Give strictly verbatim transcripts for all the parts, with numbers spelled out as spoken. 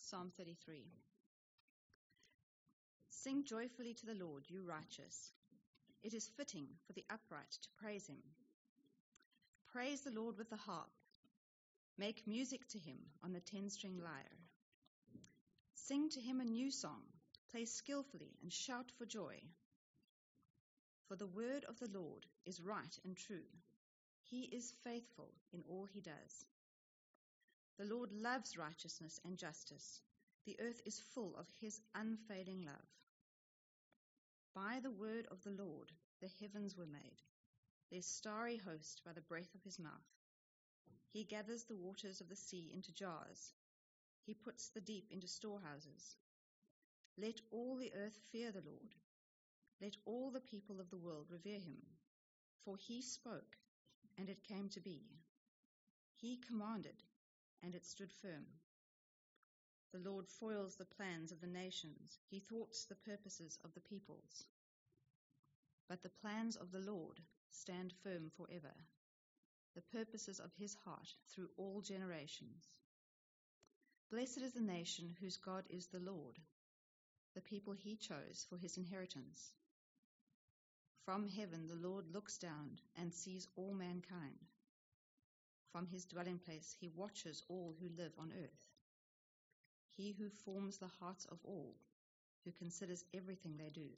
Psalm thirty-three. Sing joyfully to the Lord, you righteous. It is fitting for the upright to praise him. Praise the Lord with the harp. Make music to him on the ten-string lyre. Sing to him a new song. Play skillfully and shout for joy. For the word of the Lord is right and true. He is faithful in all he does. The Lord loves righteousness and justice. The earth is full of his unfailing love. By the word of the Lord the heavens were made, their starry host by the breath of his mouth. He gathers the waters of the sea into jars. He puts the deep into storehouses. Let all the earth fear the Lord. Let all the people of the world revere him. For he spoke, and it came to be. He commanded, and it stood firm. The Lord foils the plans of the nations. He thwarts the purposes of the peoples. But the plans of the Lord stand firm forever, the purposes of his heart through all generations. Blessed is the nation whose God is the Lord, the people he chose for his inheritance. From heaven the Lord looks down and sees all mankind. From his dwelling place he watches all who live on earth. He who forms the hearts of all, who considers everything they do.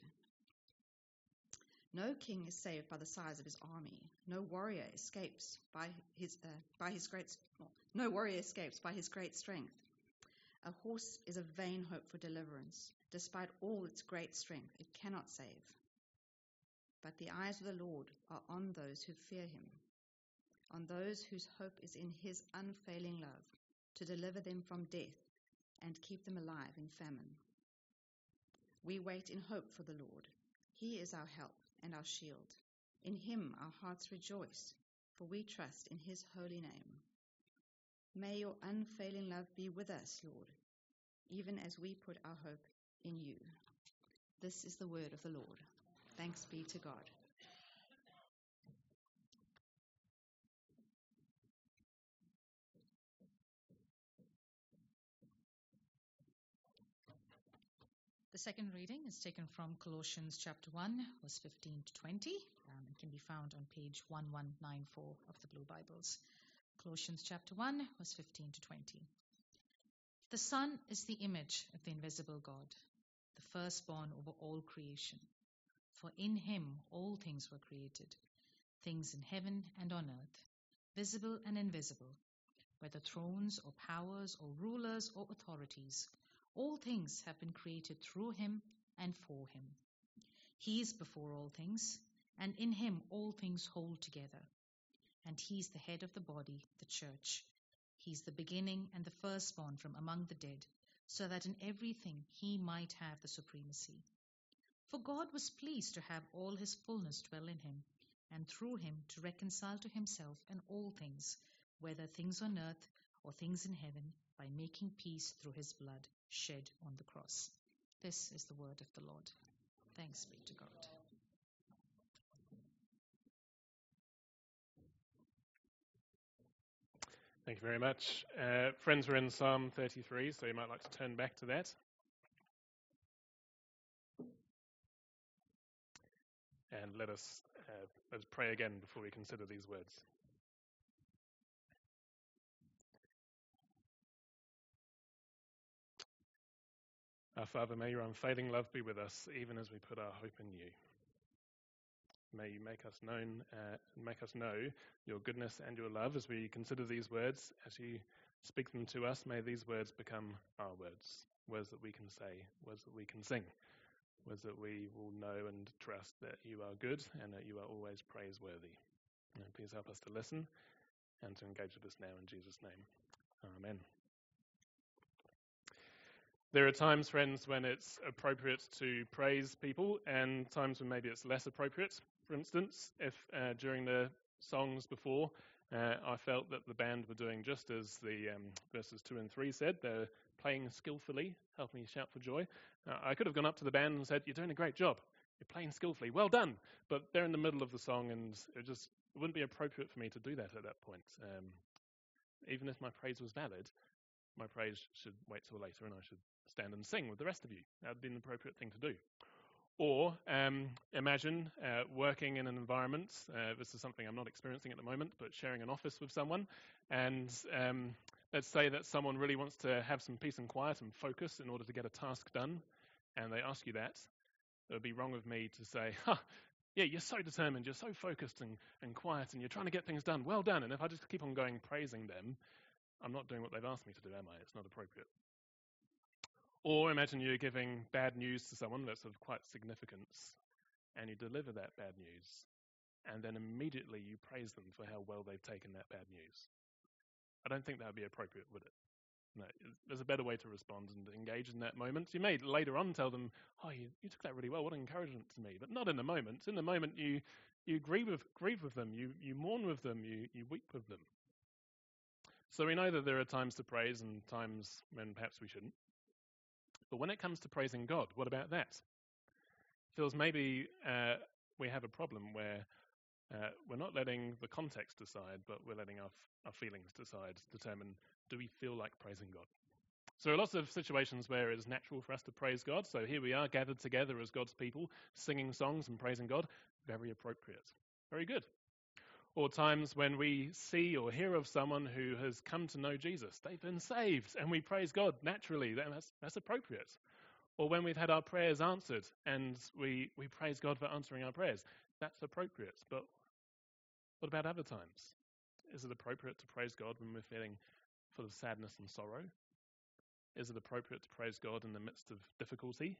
No king is saved by the size of his army. No warrior escapes by his uh, by his great well, no warrior escapes by his great strength. A horse is a vain hope for deliverance. Despite all its great strength, it cannot save. But the eyes of the Lord are on those who fear him, on those whose hope is in his unfailing love, to deliver them from death and keep them alive in famine. We wait in hope for the Lord. He is our help and our shield. In him our hearts rejoice, for we trust in his holy name. May your unfailing love be with us, Lord, even as we put our hope in you. This is the word of the Lord. Thanks be to God. The second reading is taken from Colossians chapter one, verse fifteen to twenty. Um, it can be found on page eleven ninety-four of the Blue Bibles. Colossians chapter one, verse fifteen to twenty. The Son is the image of the invisible God, the firstborn over all creation. For in him all things were created, things in heaven and on earth, visible and invisible, whether thrones or powers or rulers or authorities. All things have been created through him and for him. He is before all things, and in him all things hold together. And he is the head of the body, the church. He is the beginning and the firstborn from among the dead, so that in everything he might have the supremacy. For God was pleased to have all his fullness dwell in him, and through him to reconcile to himself in all things, whether things on earth or things in heaven, by making peace through his blood shed on the cross. This is the word of the Lord. Thanks be to God. Thank you very much. Uh, friends, we're in Psalm thirty-three, so you might like to turn back to that. And let us, uh, let us pray again before we consider these words. Our Father, may your unfailing love be with us, even as we put our hope in you. May you make us known, uh, make us know your goodness and your love as we consider these words. As you speak them to us, may these words become our words, words that we can say, words that we can sing, words that we will know and trust that you are good and that you are always praiseworthy. And please help us to listen and to engage with us now in Jesus' name. Amen. There are times, friends, when it's appropriate to praise people and times when maybe it's less appropriate. For instance, if uh, during the songs before uh, I felt that the band were doing just as the um, verses two and three said, they're playing skillfully, help me shout for joy, uh, I could have gone up to the band and said, you're doing a great job, you're playing skillfully, well done. But they're in the middle of the song and it just it wouldn't be appropriate for me to do that at that point. Um, even if my praise was valid, my praise should wait till later and I should stand and sing with the rest of you. That would be an appropriate thing to do. Or um, imagine uh, working in an environment, uh, this is something I'm not experiencing at the moment, but sharing an office with someone, and um, let's say that someone really wants to have some peace and quiet and focus in order to get a task done, and they ask you that. It would be wrong of me to say, huh, yeah, you're so determined, you're so focused and, and quiet, and you're trying to get things done, well done. And if I just keep on going praising them, I'm not doing what they've asked me to do, am I? It's not appropriate. Or imagine you're giving bad news to someone that's of quite significance, and you deliver that bad news, and then immediately you praise them for how well they've taken that bad news. I don't think that would be appropriate, would it? No, there's a better way to respond and engage in that moment. You may later on tell them, oh, you, you took that really well, what an encouragement to me, but not in the moment. In the moment, you you grieve with, grieve with them, you, you mourn with them, you, you weep with them. So we know that there are times to praise and times when perhaps we shouldn't. But when it comes to praising God, what about that? It feels maybe uh, we have a problem where uh, we're not letting the context decide, but we're letting our, our feelings decide, determine, do we feel like praising God? So there are lots of situations where it is natural for us to praise God. So here we are gathered together as God's people, singing songs and praising God. Very appropriate. Very good. Or times when we see or hear of someone who has come to know Jesus. They've been saved, and we praise God naturally. That's, that's appropriate. Or when we've had our prayers answered, and we, we praise God for answering our prayers. That's appropriate. But what about other times? Is it appropriate to praise God when we're feeling full of sadness and sorrow? Is it appropriate to praise God in the midst of difficulty?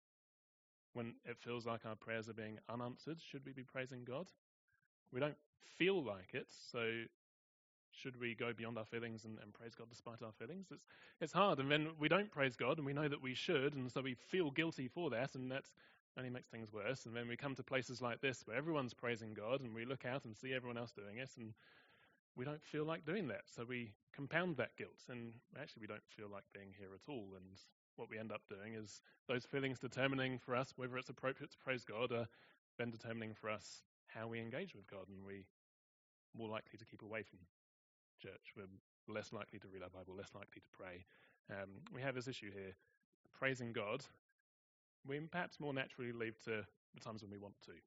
When it feels like our prayers are being unanswered, should we be praising God? We don't feel like it, so should we go beyond our feelings and, and praise God despite our feelings? It's it's hard, and then we don't praise God, and we know that we should, and so we feel guilty for that, and that only makes things worse. And then we come to places like this where everyone's praising God, and we look out and see everyone else doing it, and we don't feel like doing that, so we compound that guilt, and actually we don't feel like being here at all. And what we end up doing is those feelings determining for us whether it's appropriate to praise God are then determining for us how we engage with God, and we're more likely to keep away from church. We're less likely to read our Bible, less likely to pray. Um, we have this issue here, praising God. We perhaps more naturally leave to the times when we want to.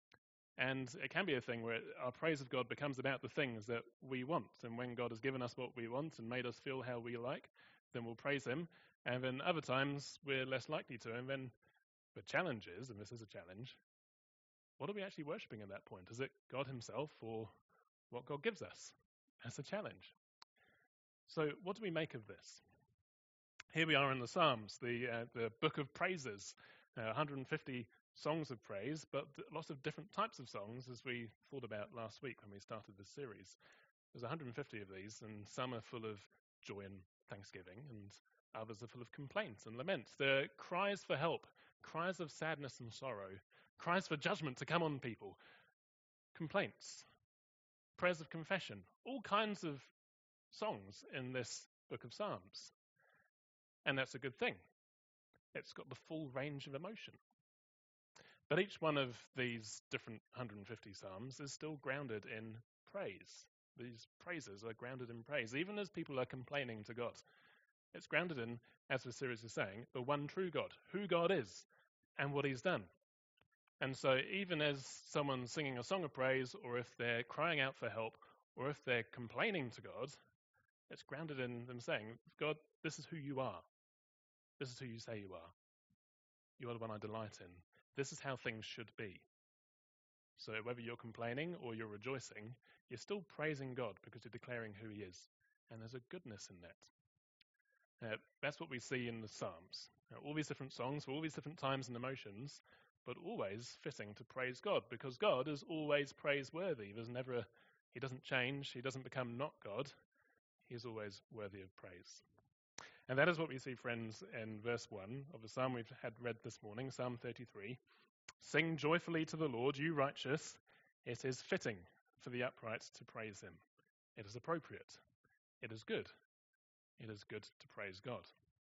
And it can be a thing where our praise of God becomes about the things that we want. And when God has given us what we want and made us feel how we like, then we'll praise him. And then other times we're less likely to. And then the challenge is, and this is a challenge, what are we actually worshipping at that point? Is it God himself or what God gives us? That's a challenge. So what do we make of this? Here we are in the Psalms, the uh, the book of praises, uh, one hundred fifty songs of praise, but lots of different types of songs, as we thought about last week when we started this series. There's one hundred fifty of these, and some are full of joy and thanksgiving, and others are full of complaints and lament. They're cries for help, cries of sadness and sorrow, cries for judgment to come on people, complaints, prayers of confession, all kinds of songs in this book of Psalms. And that's a good thing. It's got the full range of emotion. But each one of these different one hundred fifty psalms is still grounded in praise. These praises are grounded in praise, even as people are complaining to God. It's grounded in, as the series is saying, the one true God, who God is, and what he's done. And so even as someone's singing a song of praise, or if they're crying out for help, or if they're complaining to God, it's grounded in them saying, God, this is who you are. This is who you say you are. You are the one I delight in. This is how things should be. So whether you're complaining or you're rejoicing, you're still praising God because you're declaring who he is. And there's a goodness in that. Uh, that's what we see in the Psalms. Now, all these different songs for all these different times and emotions, but always fitting to praise God, because God is always praiseworthy. There's never a, he doesn't change. He doesn't become not God. He is always worthy of praise. And that is what we see, friends, in verse one of the psalm we've had read this morning, Psalm thirty-three. Sing joyfully to the Lord, you righteous. It is fitting for the upright to praise him. It is appropriate. It is good. It is good to praise God.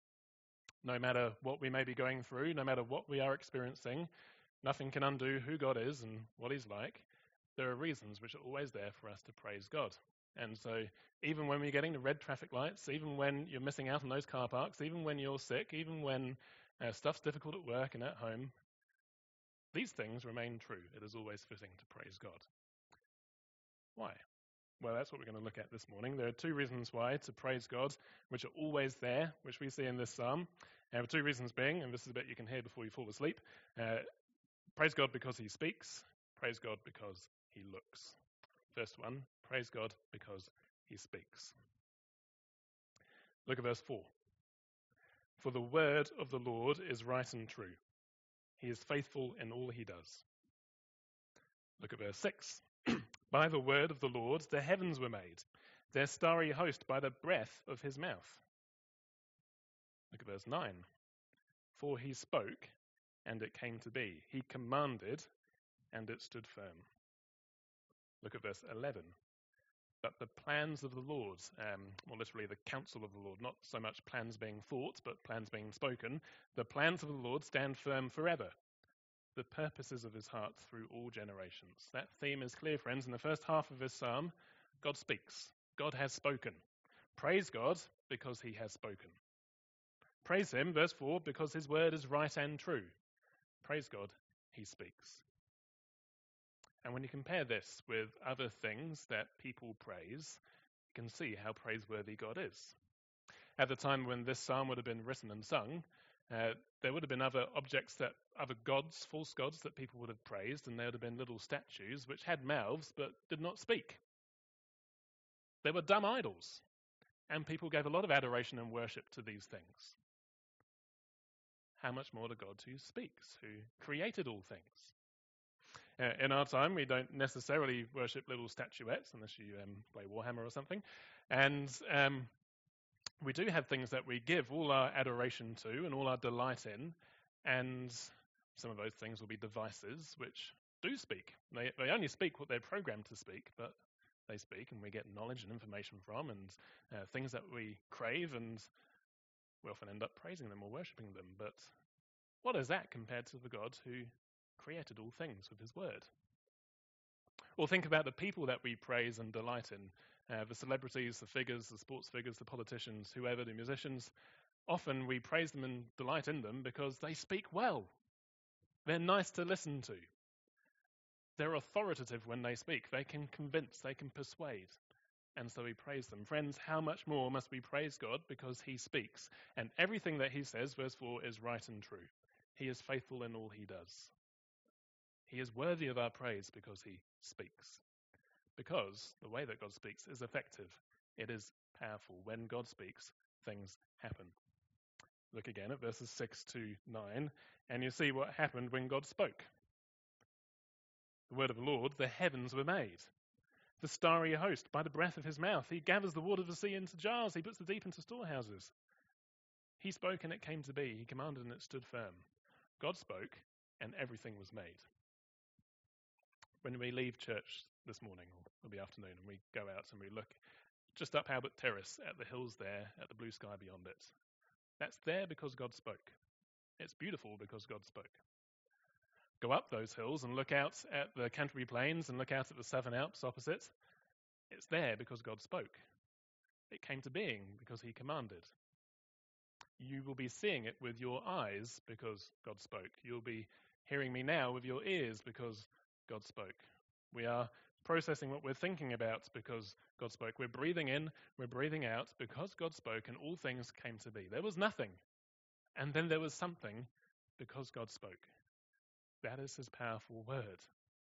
No matter what we may be going through, no matter what we are experiencing, nothing can undo who God is and what he's like. There are reasons which are always there for us to praise God. And so even when we're getting to red traffic lights, even when you're missing out on those car parks, even when you're sick, even when uh, stuff's difficult at work and at home, these things remain true. It is always fitting to praise God. Why? Well, that's what we're going to look at this morning. There are two reasons why to praise God, which are always there, which we see in this psalm. And the two reasons being, and this is a bit you can hear before you fall asleep, uh, praise God because he speaks, praise God because he looks. First one, praise God because he speaks. Look at verse four. For the word of the Lord is right and true. He is faithful in all he does. Look at verse six. By the word of the Lord the heavens were made, their starry host by the breath of his mouth. Look at verse nine. For he spoke, and it came to be. He commanded, and it stood firm. Look at verse eleven. But the plans of the Lord, um, more literally the counsel of the Lord, not so much plans being thought, but plans being spoken, the plans of the Lord stand firm forever, the purposes of his heart through all generations. That theme is clear, friends. In the first half of this psalm, God speaks. God has spoken. Praise God because he has spoken. Praise him, verse four, because his word is right and true. Praise God, he speaks. And when you compare this with other things that people praise, you can see how praiseworthy God is. At the time when this psalm would have been written and sung, uh, there would have been other objects, that other gods, false gods that people would have praised, and there would have been little statues which had mouths but did not speak. They were dumb idols, and people gave a lot of adoration and worship to these things. How much more to God who speaks, who created all things? Uh, in our time, we don't necessarily worship little statuettes unless you um, play Warhammer or something. And um, we do have things that we give all our adoration to and all our delight in. And some of those things will be devices which do speak. They, they only speak what they're programmed to speak, but they speak and we get knowledge and information from, and uh, things that we crave, and we often end up praising them or worshipping them. But what is that compared to the God who created all things with his word? Or think about the people that we praise and delight in, uh, the celebrities, the figures, the sports figures, the politicians, whoever, the musicians. Often we praise them and delight in them because they speak well. They're nice to listen to. They're authoritative when they speak. They can convince, they can persuade. And so we praise them. Friends, how much more must we praise God because he speaks? And everything that he says, verse four, is right and true. He is faithful in all he does. He is worthy of our praise because he speaks. Because the way that God speaks is effective. It is powerful. When God speaks, things happen. Look again at verses six to nine, and you see what happened when God spoke. The word of the Lord, the heavens were made. The starry host, by the breath of his mouth. He gathers the water of the sea into jars. He puts the deep into storehouses. He spoke and it came to be. He commanded and it stood firm. God spoke and everything was made. When we leave church this morning or the afternoon and we go out and we look just up Albert Terrace at the hills there, at the blue sky beyond it, that's there because God spoke. It's beautiful because God spoke. Go up those hills and look out at the Canterbury Plains and look out at the Southern Alps opposite. It's there because God spoke. It came to being because he commanded. You will be seeing it with your eyes because God spoke. You'll be hearing me now with your ears because God spoke. We are processing what we're thinking about because God spoke. We're breathing in, we're breathing out because God spoke, and all things came to be. There was nothing, and then there was something because God spoke. That is his powerful word.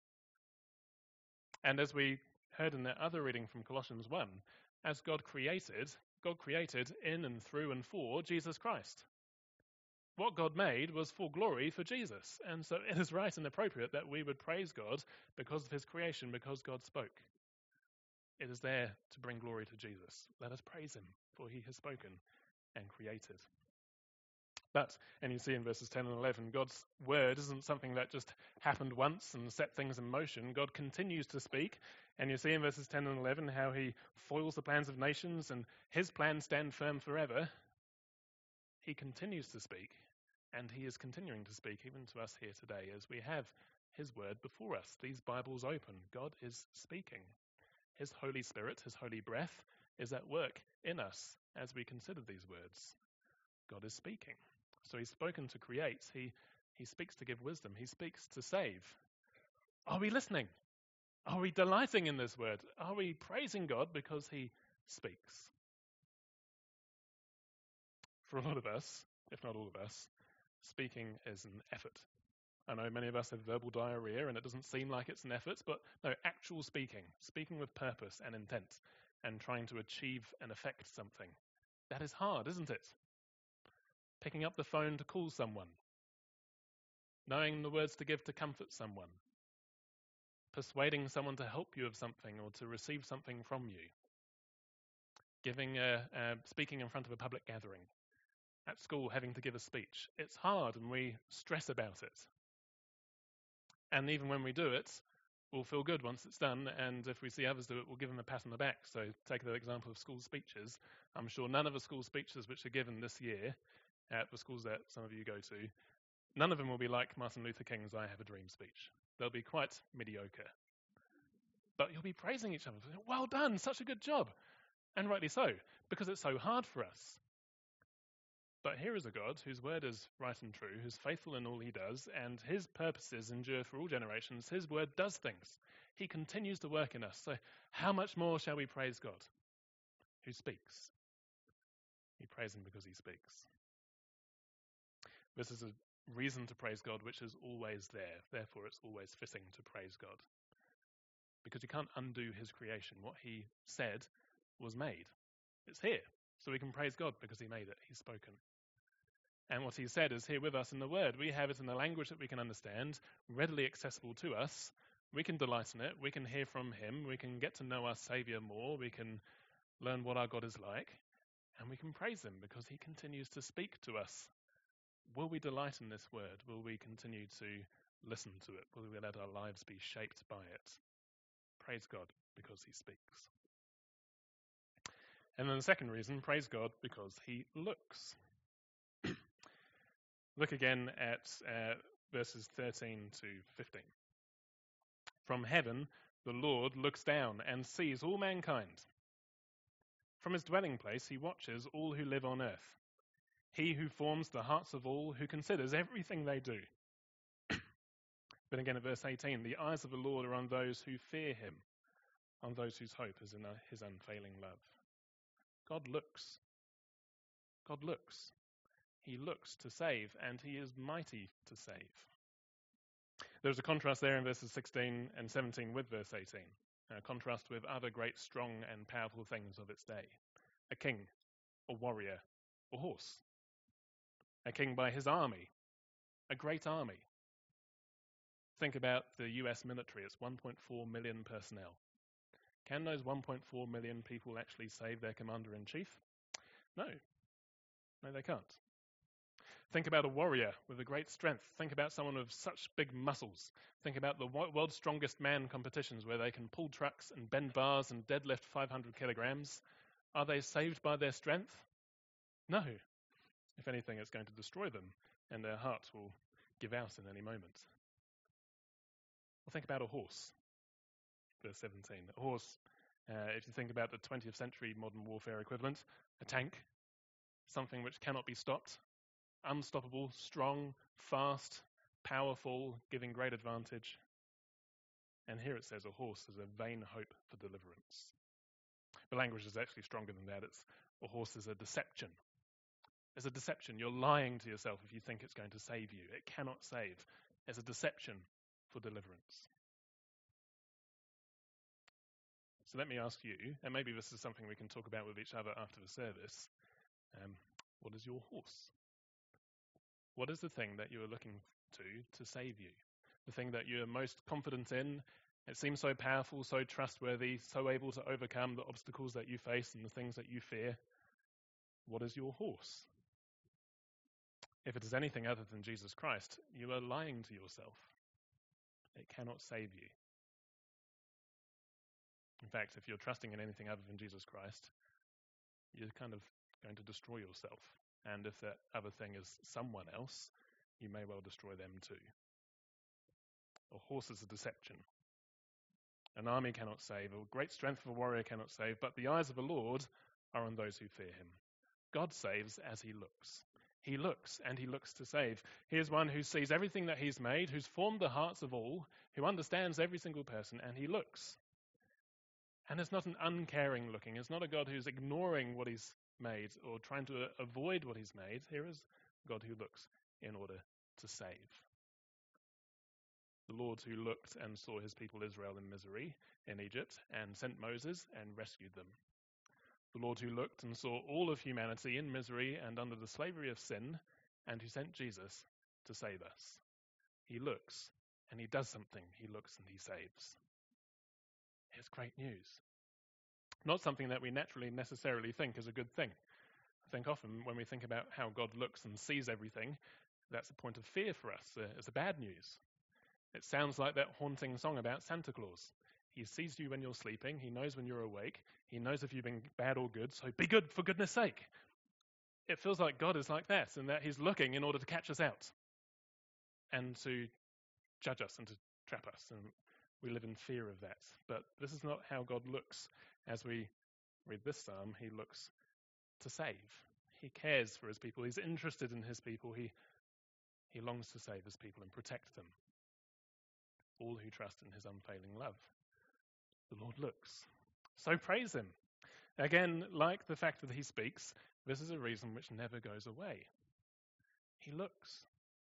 And as we heard in that other reading from Colossians one, as God created, God created in and through and for Jesus Christ. What God made was for glory for Jesus. And so it is right and appropriate that we would praise God because of his creation, because God spoke. It is there to bring glory to Jesus. Let us praise him, for he has spoken and created. But, and you see in verses ten and eleven, God's word isn't something that just happened once and set things in motion. God continues to speak. And you see in verses ten and eleven how he foils the plans of nations and his plans stand firm forever. He continues to speak, and he is continuing to speak even to us here today as we have his word before us. These Bibles open. God is speaking. His Holy Spirit, his holy breath, is at work in us as we consider these words. God is speaking. So he's spoken to create. He, he speaks to give wisdom. He speaks to save. Are we listening? Are we delighting in this word? Are we praising God because he speaks? For a lot of us, if not all of us, speaking is an effort. I know many of us have verbal diarrhea and it doesn't seem like it's an effort, but no, actual speaking, speaking with purpose and intent and trying to achieve and affect something. That is hard, isn't it? Picking up the phone to call someone, knowing the words to give to comfort someone, persuading someone to help you of something or to receive something from you, giving a, uh, speaking in front of a public gathering, at school having to give a speech. It's hard and we stress about it. And even when we do it, we'll feel good once it's done, and if we see others do it, we'll give them a pat on the back. So take the example of school speeches. I'm sure none of the school speeches which are given this year at the schools that some of you go to, none of them will be like Martin Luther King's I Have a Dream speech. They'll be quite mediocre. But you'll be praising each other. Well done, such a good job. And rightly so, because it's so hard for us. But here is a God whose word is right and true, who's faithful in all he does, and his purposes endure for all generations. His word does things. He continues to work in us. So how much more shall we praise God, who speaks? We praise him because he speaks. This is a reason to praise God which is always there. Therefore, it's always fitting to praise God. Because you can't undo his creation. What he said was made. It's here. So we can praise God because he made it. He's spoken. And what he said is here with us in the word. We have it in a language that we can understand, readily accessible to us. We can delight in it. We can hear from him. We can get to know our Saviour more. We can learn what our God is like. And we can praise him because he continues to speak to us. Will we delight in this word? Will we continue to listen to it? Will we let our lives be shaped by it? Praise God because he speaks. And then the second reason, praise God because he looks. Look again at uh, verses thirteen to fifteen. From heaven, the Lord looks down and sees all mankind. From his dwelling place, he watches all who live on earth. He who forms the hearts of all, who considers everything they do. Then again at verse eighteen, the eyes of the Lord are on those who fear him, on those whose hope is in his unfailing love. God looks. God looks. He looks to save, and he is mighty to save. There's a contrast there in verses sixteen and seventeen with verse eighteen. A contrast with other great, strong, and powerful things of its day. A king, a warrior, a horse. A king by his army, a great army. Think about the U S military. It's one point four million personnel. Can those one point four million people actually save their commander-in-chief? No. No, they can't. Think about a warrior with a great strength. Think about someone with such big muscles. Think about the world's strongest man competitions where they can pull trucks and bend bars and deadlift five hundred kilograms. Are they saved by their strength? No. If anything, it's going to destroy them, and their hearts will give out in any moment. Well, think about a horse. Verse seventeen. A horse, uh, if you think about the twentieth century modern warfare equivalent, a tank, something which cannot be stopped, unstoppable, strong, fast, powerful, giving great advantage. And here it says a horse is a vain hope for deliverance. The language is actually stronger than that. It's a horse is a deception. It's a deception. You're lying to yourself if you think it's going to save you. It cannot save. It's a deception for deliverance. So let me ask you, and maybe this is something we can talk about with each other after the service, um, what is your horse? What is the thing that you are looking to to save you? The thing that you're most confident in? It seems so powerful, so trustworthy, so able to overcome the obstacles that you face and the things that you fear. What is your horse? If it is anything other than Jesus Christ, you are lying to yourself. It cannot save you. In fact, if you're trusting in anything other than Jesus Christ, you're kind of going to destroy yourself. And if that other thing is someone else, you may well destroy them too. A horse is a deception. An army cannot save, or great strength of a warrior cannot save, but the eyes of the Lord are on those who fear him. God saves as he looks. He looks, and he looks to save. He is one who sees everything that he's made, who's formed the hearts of all, who understands every single person, and he looks. And it's not an uncaring looking. It's not a God who's ignoring what he's made or trying to avoid what he's made. Here is God who looks in order to save. The Lord who looked and saw his people Israel in misery in Egypt and sent Moses and rescued them. The Lord who looked and saw all of humanity in misery and under the slavery of sin, and who sent Jesus to save us. He looks and he does something. He looks and he saves. It's great news. Not something that we naturally necessarily think is a good thing. I think often when we think about how God looks and sees everything, that's a point of fear for us. Uh, it's a bad news. It sounds like that haunting song about Santa Claus. He sees you when you're sleeping. He knows when you're awake. He knows if you've been bad or good, so be good for goodness sake. It feels like God is like that, and that he's looking in order to catch us out and to judge us and to trap us, and we live in fear of that. But this is not how God looks. As we read this psalm, he looks to save. He cares for his people. He's interested in his people. He, he longs to save his people and protect them. All who trust in his unfailing love. The Lord looks. So praise him. Again, like the fact that he speaks, this is a reason which never goes away. He looks.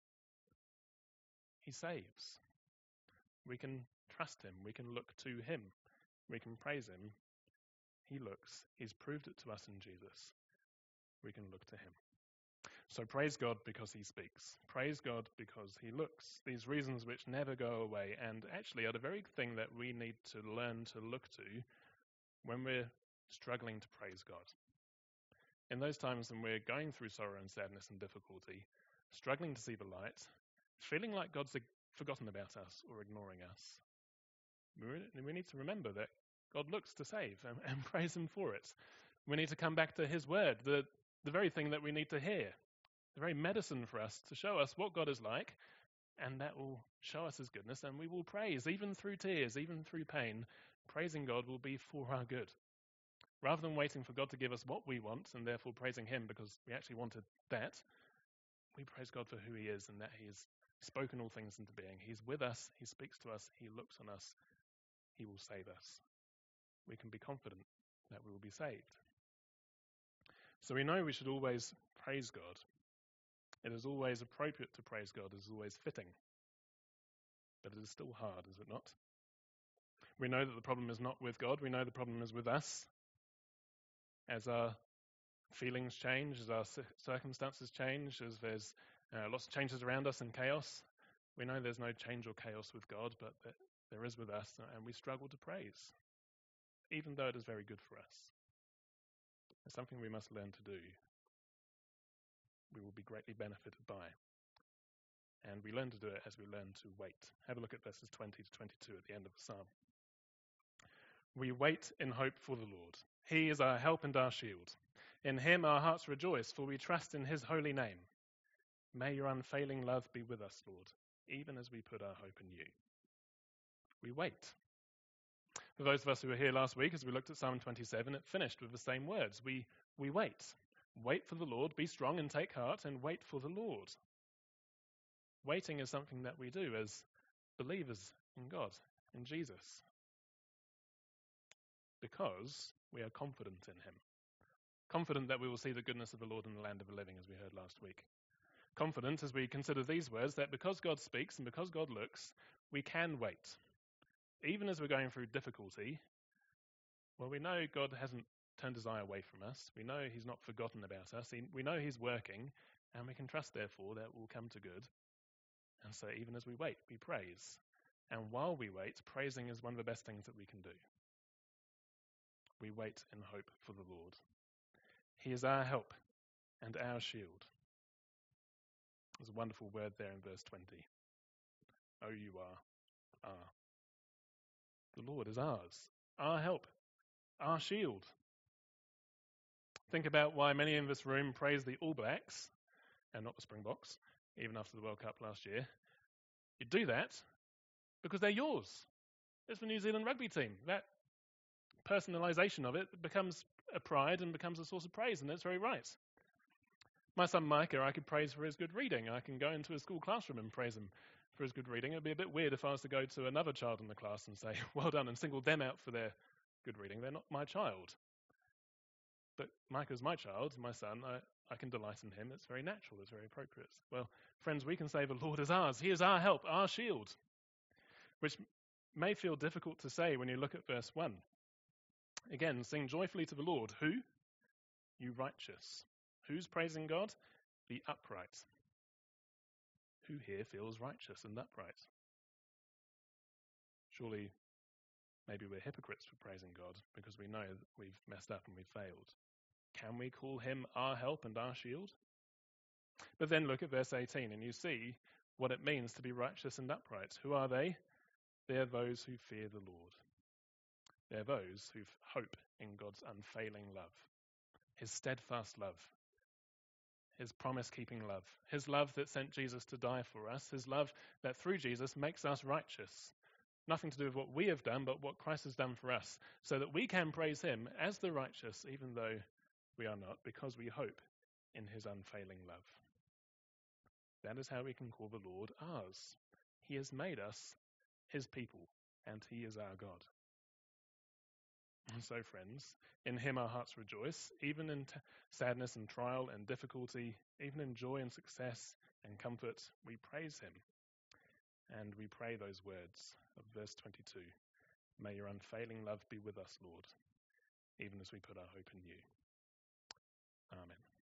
He saves. We can trust him. We can look to him. We can praise him. He looks. He's proved it to us in Jesus. We can look to him. So praise God because he speaks. Praise God because he looks. These reasons which never go away and actually are the very thing that we need to learn to look to when we're struggling to praise God. In those times when we're going through sorrow and sadness and difficulty, struggling to see the light, feeling like God's forgotten about us or ignoring us, we need to remember that God looks to save and, and praise him for it. We need to come back to his word, the, the very thing that we need to hear. The very medicine for us to show us what God is like, and that will show us his goodness, and we will praise, even through tears, even through pain. Praising God will be for our good. Rather than waiting for God to give us what we want, and therefore praising him because we actually wanted that, we praise God for who he is and that he has spoken all things into being. He's with us, he speaks to us, he looks on us, he will save us. We can be confident that we will be saved. So we know we should always praise God. It is always appropriate to praise God. It is always fitting. But it is still hard, is it not? We know that the problem is not with God. We know the problem is with us. As our feelings change, as our circumstances change, as there's uh, lots of changes around us and chaos, we know there's no change or chaos with God, but that there is with us, and we struggle to praise, even though it is very good for us. It's something we must learn to do. We will be greatly benefited by. And we learn to do it as we learn to wait. Have a look at verses twenty to twenty-two at the end of the psalm. We wait in hope for the Lord. He is our help and our shield. In him our hearts rejoice, for we trust in his holy name. May your unfailing love be with us, Lord, even as we put our hope in you. We wait. For those of us who were here last week, as we looked at Psalm twenty-seven, it finished with the same words. We, we wait. Wait for the Lord, be strong and take heart, and wait for the Lord. Waiting is something that we do as believers in God, in Jesus, because we are confident in him. Confident that we will see the goodness of the Lord in the land of the living, as we heard last week. Confident as we consider these words that because God speaks and because God looks, we can wait. Even as we're going through difficulty, well, we know God hasn't turned his eye away from us. We know he's not forgotten about us. He, we know he's working, and we can trust, therefore, that will come to good. And so even as we wait, we praise. And while we wait, praising is one of the best things that we can do. We wait in hope for the Lord. He is our help and our shield. There's a wonderful word there in verse twenty. Oh, you are, are. The Lord is ours, our help, our shield. Think about why many in this room praise the All Blacks and not the Springboks, even after the World Cup last year. You do that because they're yours. It's the New Zealand rugby team. That personalisation of it becomes a pride and becomes a source of praise, and that's very right. My son Micah, I could praise for his good reading. I can go into a school classroom and praise him for his good reading. It would be a bit weird if I was to go to another child in the class and say, well done, and single them out for their good reading. They're not my child. But Micah's my child, my son. I, I can delight in him. It's very natural. It's very appropriate. Well, friends, we can say the Lord is ours. He is our help, our shield, which may feel difficult to say when you look at verse one. Again, sing joyfully to the Lord. Who? You righteous. Who's praising God? The upright. Who here feels righteous and upright? Surely, maybe we're hypocrites for praising God because we know that we've messed up and we've failed. Can we call him our help and our shield? But then look at verse eighteen and you see what it means to be righteous and upright. Who are they? They're those who fear the Lord. They're those who hope in God's unfailing love, his steadfast love, his promise-keeping love, his love that sent Jesus to die for us, his love that through Jesus makes us righteous. Nothing to do with what we have done, but what Christ has done for us, so that we can praise him as the righteous, even though we are not, because we hope in his unfailing love. That is how we can call the Lord ours. He has made us his people, and he is our God. And so, friends, in him our hearts rejoice, even in t- sadness and trial and difficulty, even in joy and success and comfort, we praise him. And we pray those words of verse twenty-two. May your unfailing love be with us, Lord, even as we put our hope in you. Amen.